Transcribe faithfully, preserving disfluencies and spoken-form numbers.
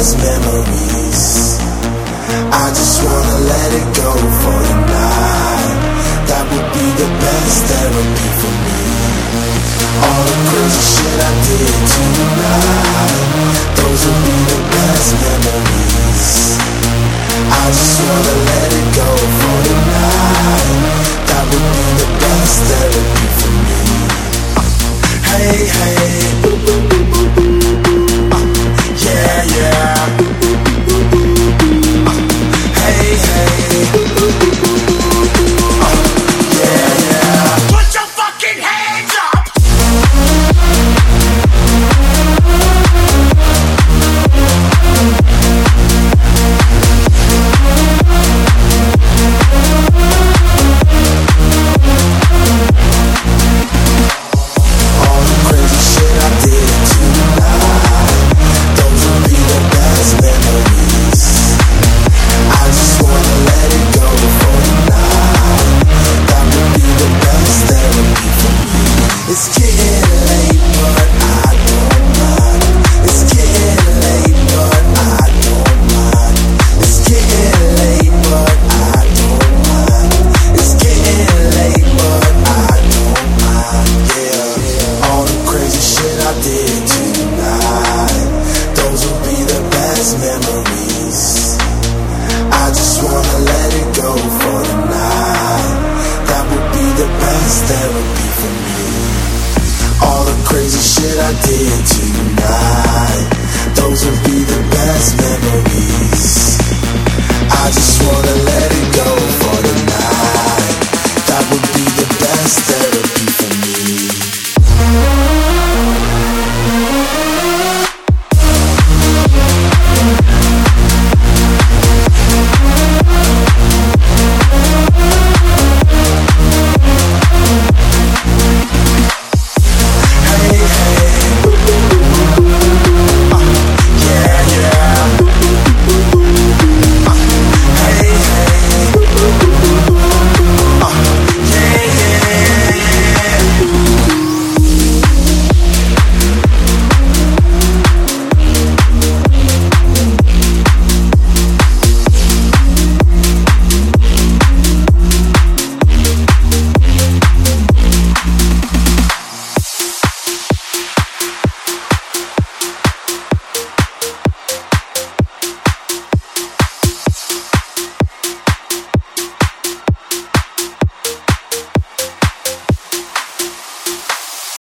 best memories. I just wanna let it go for the night. That would be the best therapy for me. All the crazy shit I did tonight, those would be the best memories. I just wanna let it go for the night. That would be the best therapy for me. Hey, hey, uh, yeah, yeah. Uh, hey, hey, uh, yeah, yeah. Put your fucking hands up. It's getting late, but I don't mind. It's getting late, but I don't mind. It's getting late, but I don't mind. It's getting late, but I don't mind. Yeah, all the crazy shit I did tonight, those will be the best memories. I just wanna let it go for the night. That would be the best therapy for me. All the crazy shit I did tonight, those will be the best memories.